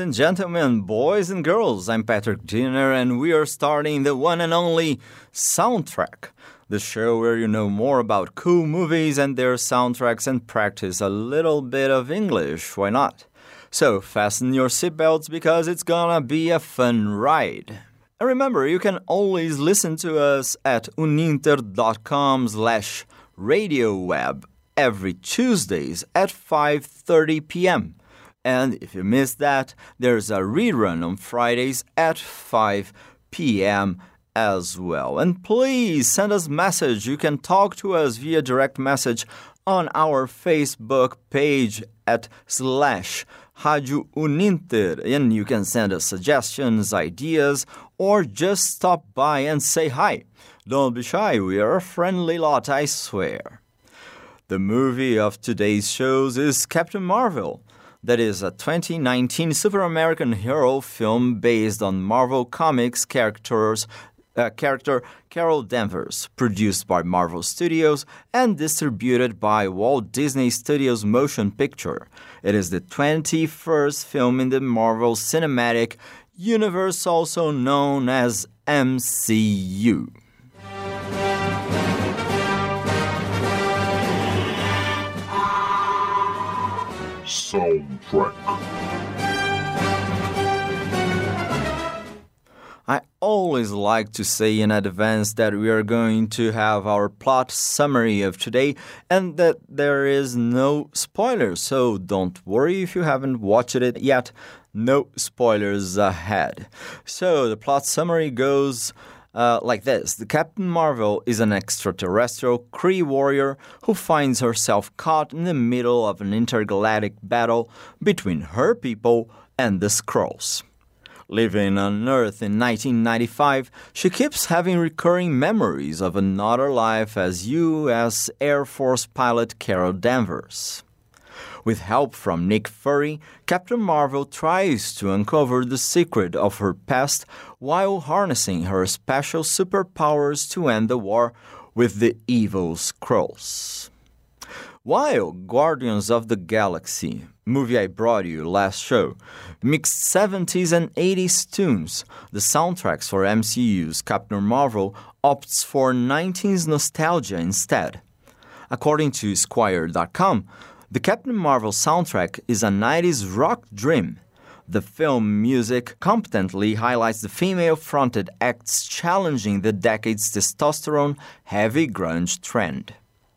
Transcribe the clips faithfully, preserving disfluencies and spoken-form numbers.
and gentlemen, boys and girls, I'm Patrick Jenner, and we are starting the one and only Soundtrack, the show where you know more about cool movies and their soundtracks and practice a little bit of English. Why not? So fasten your seatbelts because it's gonna be a fun ride. And remember, you can always listen to us at uninter.com slash radio web every Tuesdays at five thirty p.m. And if you missed that, there's a rerun on Fridays at five p.m. as well. And please send us a message. You can talk to us via direct message on our Facebook page at slash Rádio Uninter. And you can send us suggestions, ideas, or just stop by and say hi. Don't be shy. We are a friendly lot, I swear. The movie of today's shows is Captain Marvel. That is a twenty nineteen Super American hero film based on Marvel Comics characters, uh, character Carol Danvers, produced by Marvel Studios and distributed by Walt Disney Studios Motion Picture. It is the twenty-first film in the Marvel Cinematic Universe, also known as M C U. Soundtrack. I always like to say in advance that we are going to have our plot summary of today and that there is no spoilers, so don't worry if you haven't watched it yet. No spoilers ahead. So the plot summary goes Uh, like this. The Captain Marvel is an extraterrestrial Kree warrior who finds herself caught in the middle of an intergalactic battle between her people and the Skrulls. Living on Earth in nineteen ninety-five, she keeps having recurring memories of another life as U S Air Force pilot Carol Danvers. With help from Nick Fury, Captain Marvel tries to uncover the secret of her past while harnessing her special superpowers to end the war with the evil Skrulls. While Guardians of the Galaxy, movie I brought you last show, mixed seventies and eighties tunes, the soundtracks for M C U's Captain Marvel opts for nineties nostalgia instead. According to Esquire dot com, the Captain Marvel soundtrack is a nineties rock dream. The film music competently highlights the female-fronted acts challenging the decade's testosterone-heavy grunge trend.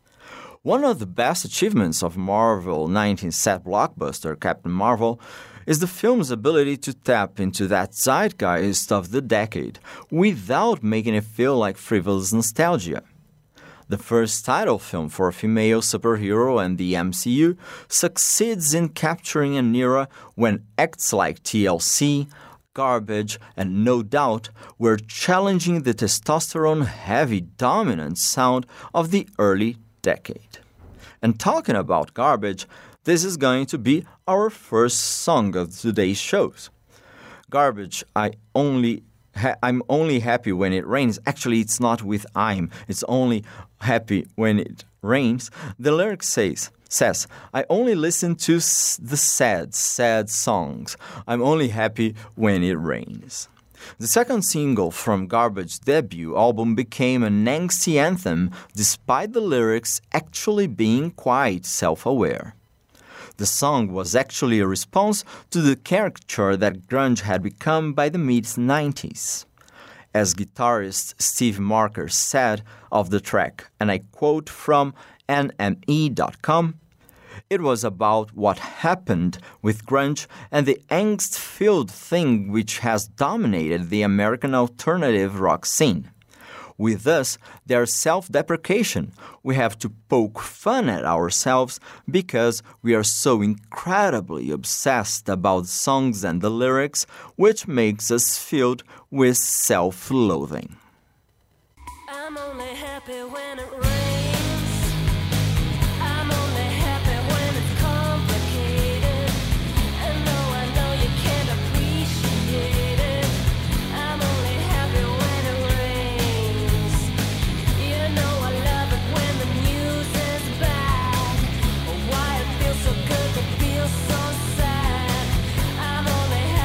One of the best achievements of Marvel nineties set blockbuster Captain Marvel is the film's ability to tap into that zeitgeist of the decade without making it feel like frivolous nostalgia. The first title film for a female superhero and the M C U succeeds in capturing an era when acts like T L C, Garbage, and No Doubt were challenging the testosterone-heavy dominant sound of the early decade. And talking about Garbage, this is going to be our first song of today's shows. Garbage, I only... Ha- I'm only happy when it rains. Actually, it's not with I'm. It's only happy when it rains. The lyric says, says, I only listen to s- the sad, sad songs. I'm only happy when it rains. The second single from Garbage's debut album became an angsty anthem despite the lyrics actually being quite self-aware. The song was actually a response to the caricature that grunge had become by the mid-nineties. As guitarist Steve Marker said of the track, and I quote from N M E dot com, it was about what happened with grunge and the angst-filled thing which has dominated the American alternative rock scene. With us, there's self-deprecation. We have to poke fun at ourselves because we are so incredibly obsessed about songs and the lyrics, which makes us filled with self-loathing. I'm only happy when it rains. I'm only happy when it's complicated. And though I know you can't appreciate it, I'm only happy when it rains. You know I love it when the news is bad. Why it feels so good to feel so sad. I'm only happy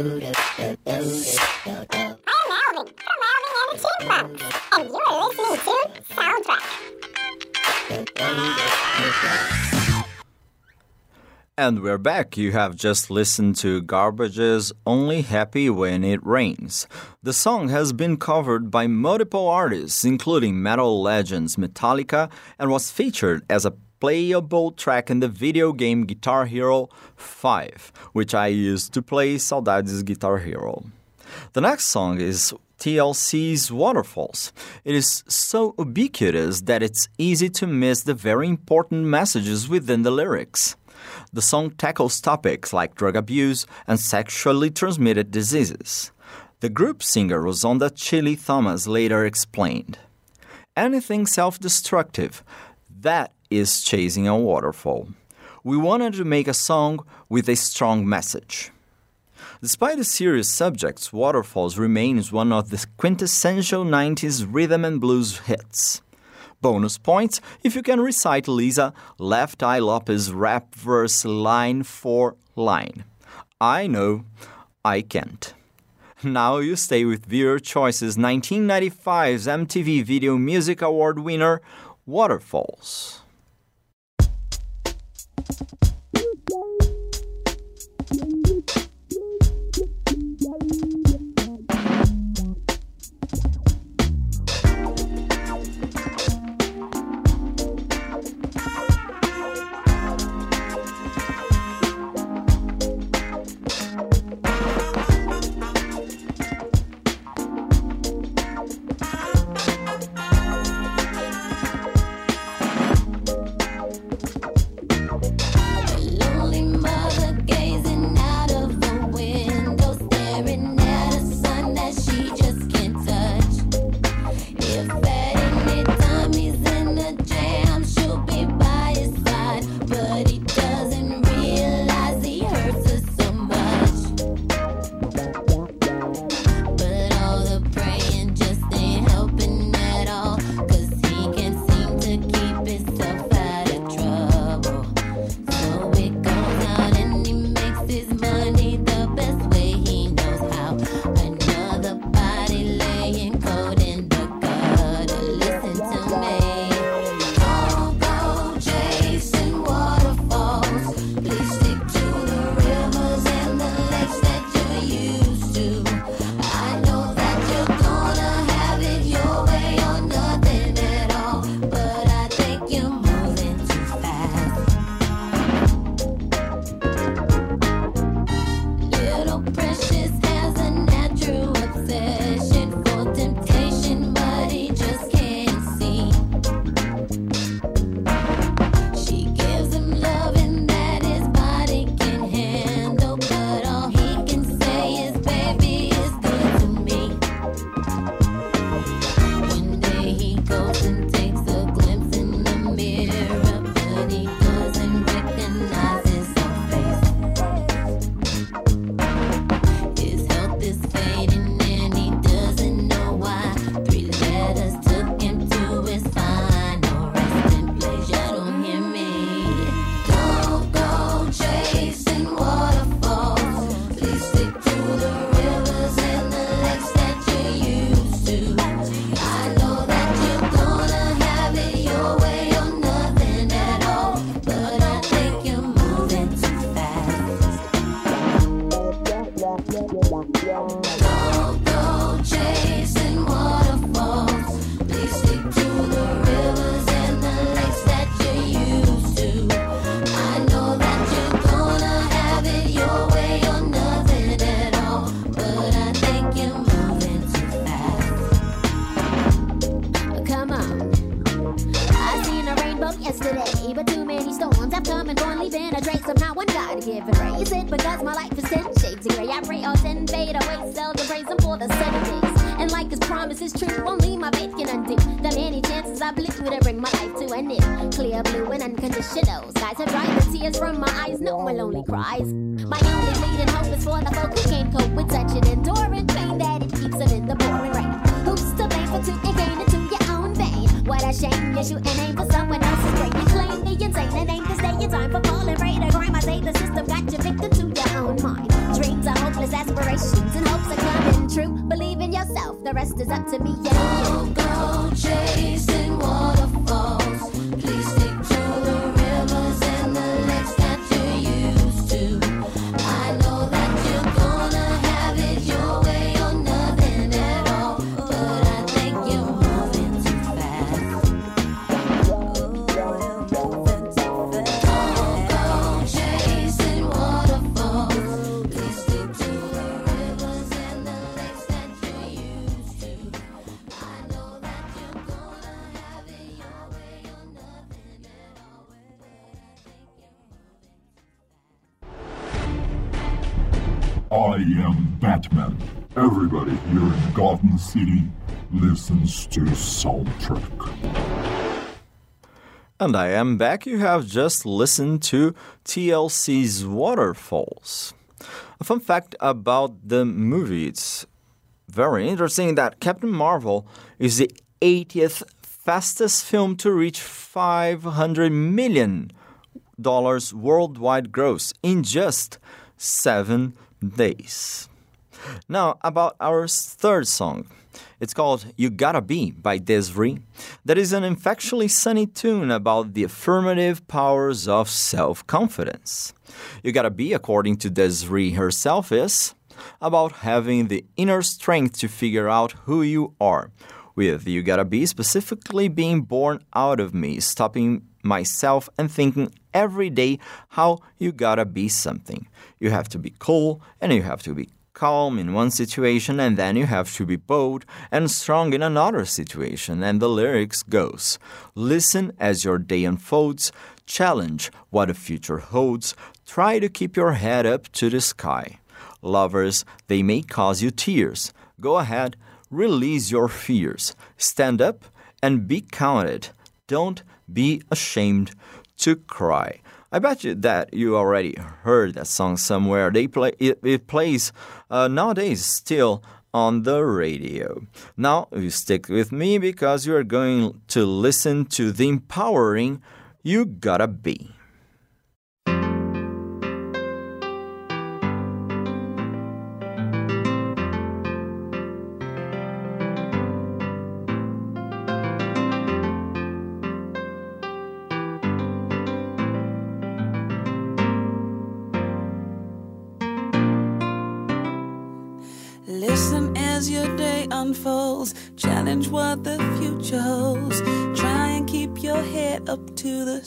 Alvin from Alvin and the Chipmunks, and you're listening to Soundtrack. And we're back. You have just listened to Garbage's Only Happy When It Rains. The song has been covered by multiple artists, including metal legends Metallica, and was featured as a playable track in the video game Guitar Hero five, which I used to play. Saudades Guitar Hero. The next song is T L C's Waterfalls. It is so ubiquitous that it's easy to miss the very important messages within the lyrics. The song tackles topics like drug abuse and sexually transmitted diseases. The group singer Rosonda Chili Thomas later explained, "Anything self-destructive, that is chasing a waterfall. We wanted to make a song with a strong message." Despite the serious subjects, Waterfalls remains one of the quintessential nineties rhythm and blues hits. Bonus points if you can recite Lisa Left Eye Lopez rap verse line for line. I know I can't. Now you stay with Viewer Choice's nineteen ninety-five's M T V Video Music Award winner, Waterfalls. Dreams are hopeless aspirations. the rest is up to me. Yeah. Don't go chasing waterfalls. Please stick to the rivers and the lakes that you're used to. I know that you're gonna have it your way or nothing at all, but I think you're moving too fast. Don't go chasing waterfalls. Please stick to the rivers and the lakes that you're used to. I know that you're gonna have it your way or nothing at all, but I think you're moving too fast. I am Batman. Everybody here in Gotham City listens to Soundtrack. And I am back. You have just listened to T L C's Waterfalls. A fun fact about the movie, it's very interesting that Captain Marvel is the eightieth fastest film to reach five hundred million dollars worldwide gross in just seven days. Now, about our third song. It's called You Gotta Be by Des'ree. That is an infectiously sunny tune about the affirmative powers of self-confidence. You Gotta Be, according to Des'ree herself, is about having the inner strength to figure out who you are, with You Gotta Be specifically being born out of me, stopping myself and thinking every day how you gotta be something. You have to be cool and you have to be calm in one situation, and then you have to be bold and strong in another situation. And the lyrics goes, listen as your day unfolds, challenge what the future holds, try to keep your head up to the sky. Lovers, they may cause you tears. Go ahead, release your fears. Stand up and be counted. Don't be ashamed to cry. I bet you that you already heard that song somewhere. They play it, it plays uh, nowadays still on the radio. Now you stick with me because you are going to listen to the empowering You Gotta Be. Listen as your day unfolds, challenge what the future holds, try and keep your head up to the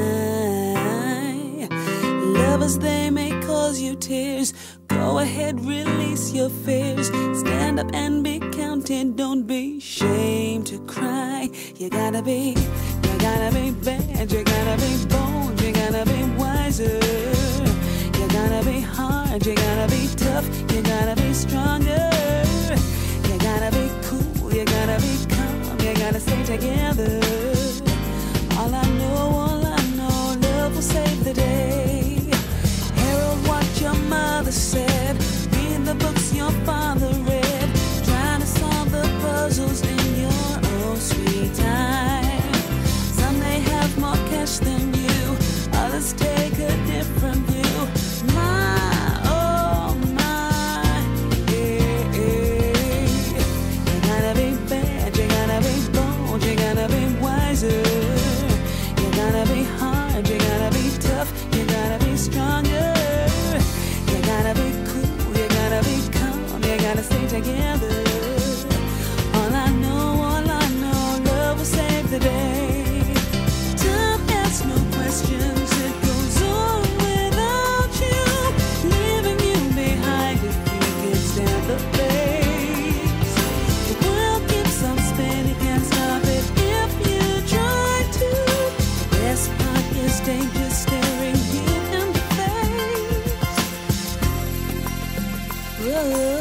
sky. Lovers, they may cause you tears, go ahead, release your fears, stand up and be counted, don't be ashamed to cry. You gotta be, you gotta be bad, you gotta be bold, you gotta be wiser. You gotta be hard, you gotta be tough, you gotta be stronger. You gotta be cool, you gotta be calm, you gotta stay together. All I know, all I know, love will save the day. Herald what your mother said, read the books your father read, trying to solve the puzzles in your own sweet time. Some may have more cash than you, others take a different view. My, oh my, yeah, yeah. You gotta be bad, you gotta be bold, you gotta be wiser. You gotta be hard, you gotta be tough, you gotta be stronger. You gotta be cool, you gotta be calm, you gotta stay together. All I know, all I know, love will save the day. Time asks no questions, it goes on without you, leaving you behind if you can stand the pace. The world keeps on spinning, can't stop it if you try to. Best part is danger staring you in the face. Whoa.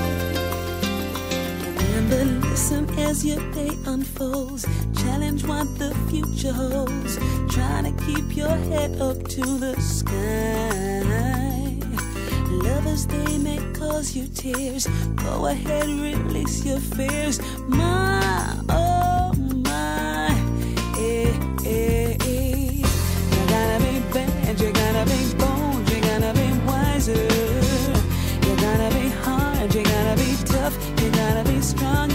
Remember, listen as your day unfolds, challenge what the future holds, try to keep your head up to the sky. Lovers, they may cause you tears, go ahead, release your fears. My, oh my, eh, eh, eh. You gotta be bad, you gotta be bold, you gotta be wiser. You gotta be hard, you gotta be tough, you gotta be strong.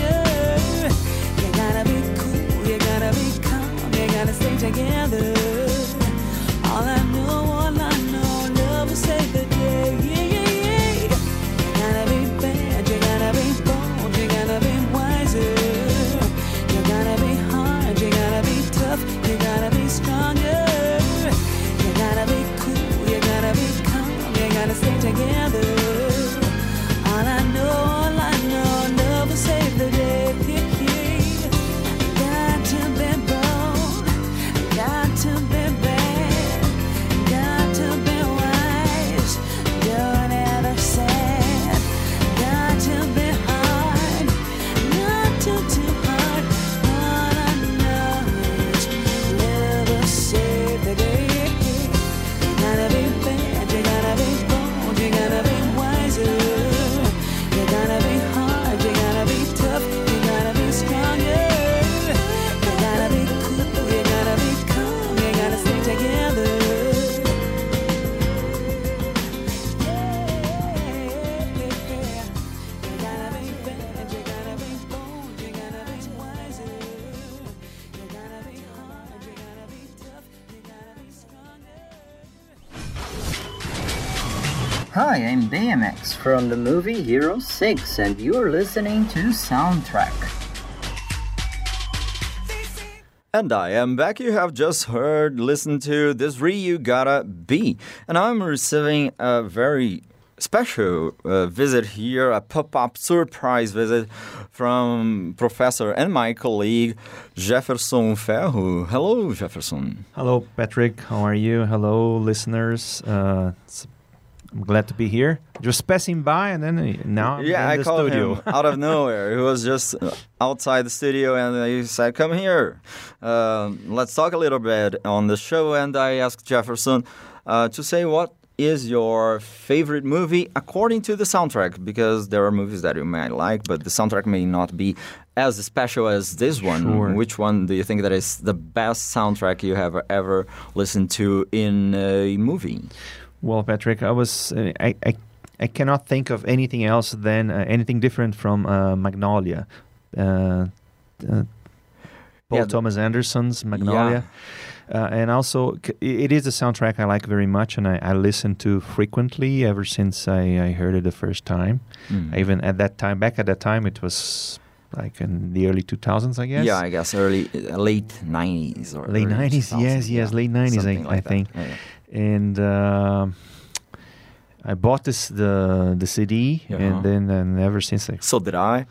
together. All I know, all I know, love will save the day. Yeah, yeah, yeah. You gotta be bad, you gotta be bold, you gotta be wiser. You gotta be hard, you gotta be tough, you gotta be stronger. You gotta be cool, you gotta be calm, you gotta stay together. All I know, all I know, love will save the day. Got to be bold, got to be bad, got to be wise, don't ever sad. Got to be hard, not too too hard. All I know is love will save the day. You gotta be bad, you gotta be bold, you gotta be wiser. You gotta be hard, you gotta be tough, you gotta be stronger. You gotta be cool, you gotta be calm, you gotta stay together. Yeah. You gotta be bad, you gotta be bold, you gotta be wiser. You gotta be hard, you gotta be tough, you gotta be stronger. Hi, I'm B M X from the movie Hero six, and you're listening to Soundtrack. And I am back. You have just heard, listen to This Ryu Gotta Be. And I'm receiving a very special uh, visit here, a pop-up surprise visit from Professor and my colleague Jefferson Ferro. Hello, Jefferson. Hello, Patrick. How are you? Hello, listeners. Uh, it's, I'm glad to be here. Just passing by, and then uh, now I'm Yeah, in I the called studio. him out of nowhere. He was just uh, outside the studio, and he said, "Come here, um, let's talk a little bit on the show." And I asked Jefferson uh, to say what is your favorite movie according to the soundtrack, because there are movies that you might like, but the soundtrack may not be as special as this one. Sure. Which one do you think that is the best soundtrack you have ever listened to in a movie? Well, Patrick, I was uh, I, I I cannot think of anything else than uh, anything different from uh, Magnolia. Uh, uh, Paul Yeah, the- Thomas Anderson's Magnolia. Uh, and also, c- it is a soundtrack I like very much, and I, I listen to frequently ever since I, I heard it the first time. Mm. Even at that time, back at that time, it was like in the early two thousands, I guess. Yeah, I guess early, uh, late nineties or Late early nineties, two thousands, yes, yes, yeah, late nineties, I, something I like that. think. Yeah, yeah. And uh, I bought this the the C D, Yeah. and then and ever since, like, So did I.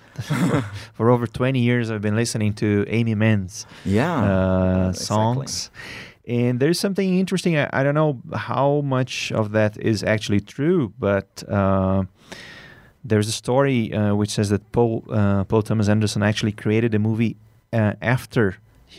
for over twenty years, I've been listening to Amy Mann's Yeah. uh, exactly. songs. And there's something interesting. I, I don't know how much of that is actually true, but uh, there's a story uh, which says that Paul uh, Paul Thomas Anderson actually created a movie uh, after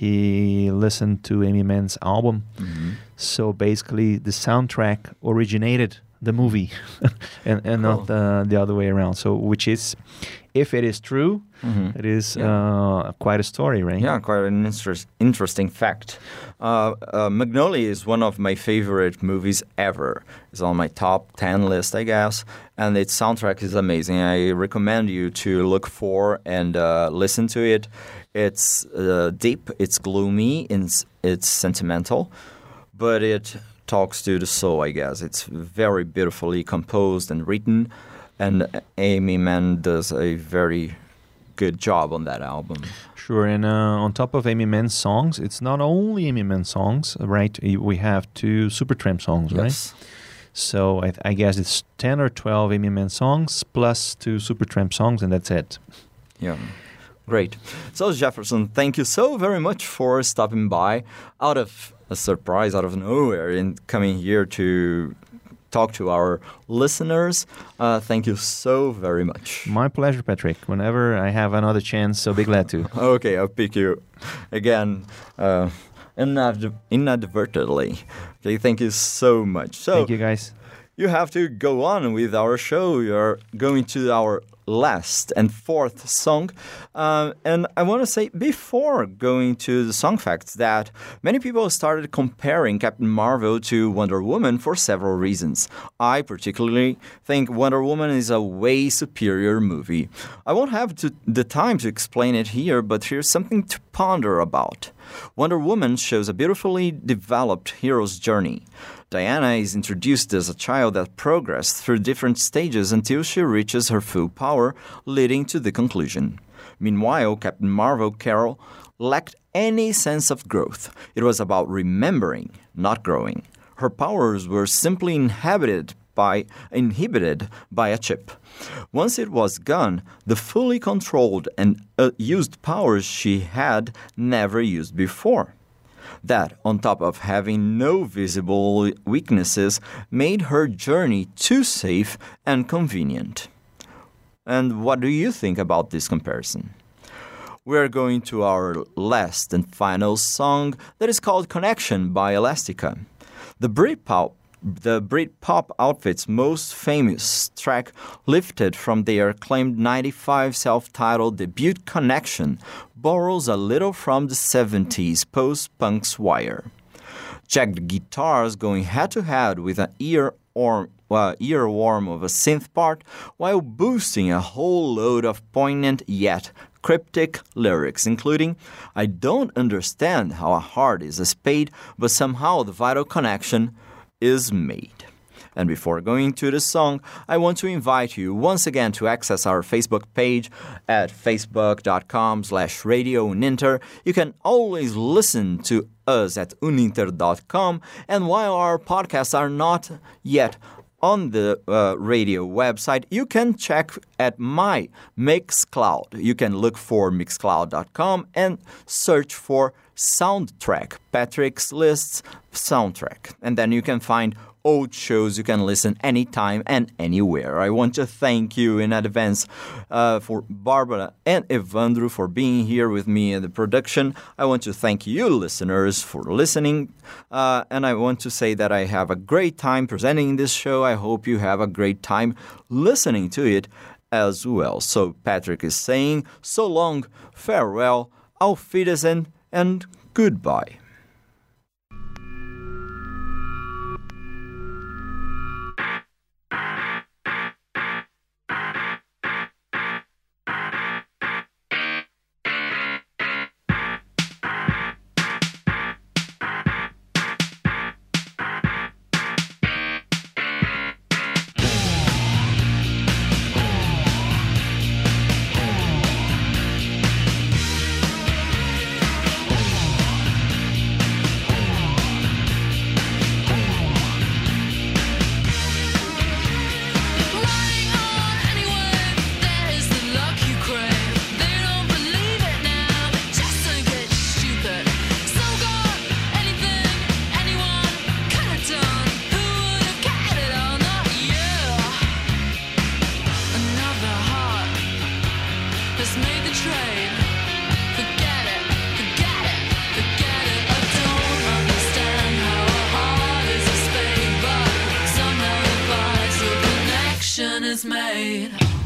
he listened to Amy Mann's album. Mhm. So basically, the soundtrack originated the movie, and, and not Cool. uh, the other way around. So, which is, if it is true, Mhm. it is Yeah. uh, quite a story, right? Yeah, quite an interest, interesting fact. Uh, uh, Magnolia is one of my favorite movies ever. It's on my top ten list, I guess, and its soundtrack is amazing. I recommend you to look for and uh, listen to it. It's uh, deep, it's gloomy, it's, it's sentimental, but it talks to the soul, I guess. It's very beautifully composed and written, and Amy Mann does a very good job on that album. Sure, and uh, on top of Amy Mann's songs, it's not only Amy Mann songs, right? We have two Supertramp songs, right? Yes. So I, I guess it's ten or twelve Amy Mann songs plus two Supertramp songs, and that's it. Yeah. Great. So, Jefferson, thank you so very much for stopping by out of a surprise, out of nowhere, and coming here to talk to our listeners. Uh, thank you so very much. My pleasure, Patrick. Whenever I have another chance, I'll be glad to. Okay, I'll pick you again uh, inad- inadvertently. Okay, thank you so much. So, Thank you, guys. you have to go on with our show. You're going to our last and fourth song. Um, and I want to say, before going to the song facts, that many people started comparing Captain Marvel to Wonder Woman for several reasons. I particularly think Wonder Woman is a way superior movie. I won't have to, the time to explain it here, but here's something to ponder about. Wonder Woman shows a beautifully developed hero's journey. Diana is introduced as a child that progressed through different stages until she reaches her full power, leading to the conclusion. Meanwhile, Captain Marvel Carol lacked any sense of growth. It was about remembering, not growing. Her powers were simply inhabited by inhibited by a chip. Once it was gone, the fully controlled and uh, used powers she had never used before. That, on top of having no visible weaknesses, made her journey too safe and convenient. And what do you think about this comparison? We're going to our last and final song that is called Connection by Elastica. The Britpop The Britpop outfit's most famous track, lifted from their acclaimed ninety-five self-titled debut Connection, borrows a little from the seventies post-punk's Wire. Jagged guitars going head-to-head with an ear or uh, earworm of a synth part, while boosting a whole load of poignant yet cryptic lyrics, including, "I don't understand how a heart is a spade, but somehow the vital connection is made." And before going to the song, I want to invite you once again to access our Facebook page at facebook.com slash radio uninter. You can always listen to us at uninter dot com, and while our podcasts are not yet on the uh, radio website, you can check at my Mixcloud. You can look for mixcloud dot com and search for Soundtrack, Patrick's Lists Soundtrack. And then you can find old shows you can listen anytime and anywhere. I want to thank you in advance uh, for Barbara and Evandro for being here with me in the production. I want to thank you, listeners, for listening. Uh, and I want to say that I have a great time presenting this show. I hope you have a great time listening to it as well. So Patrick is saying so long, farewell, auf Wiedersehen, and goodbye. Is made.